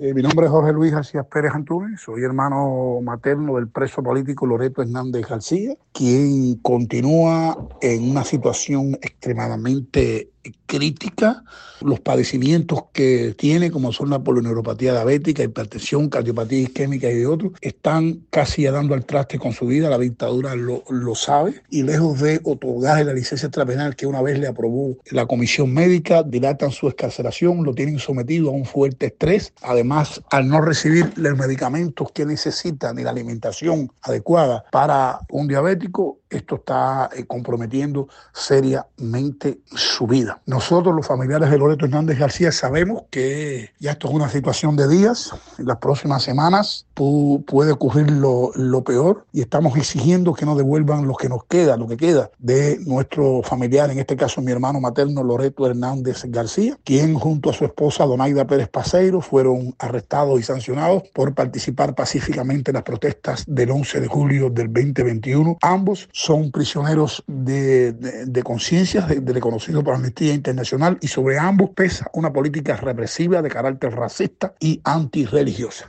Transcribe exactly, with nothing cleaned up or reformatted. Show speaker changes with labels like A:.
A: Eh, mi nombre es Jorge Luis García Pérez Antúnez, soy hermano materno del preso político Loreto Hernández García, quien continúa en una situación extremadamente crítica. Los padecimientos que tiene, como son la polineuropatía diabética, hipertensión, cardiopatía isquémica y de otros, están casi ya dando al traste con su vida. La dictadura lo, lo sabe y lejos de otorgarle la licencia extrapenal que una vez le aprobó la comisión médica, dilatan su excarcelación, lo tienen sometido a un fuerte estrés. Además, al no recibir los medicamentos que necesita ni la alimentación adecuada para un diabético, esto está eh, comprometiendo seriamente su vida. Nosotros, los familiares de Loreto Hernández García, sabemos que ya esto es una situación de días. En las próximas semanas pu- puede ocurrir lo, lo peor y estamos exigiendo que nos devuelvan lo que nos queda, lo que queda de nuestro familiar, en este caso mi hermano materno Loreto Hernández García, quien junto a su esposa Donaida Pérez Paseiro fueron arrestados y sancionados por participar pacíficamente en las protestas del once de julio del veinte veintiuno. Ambos son prisioneros de, de, de conciencia, de, de reconocido por Amnistía Internacional, y sobre ambos pesa una política represiva de carácter racista y antirreligiosa.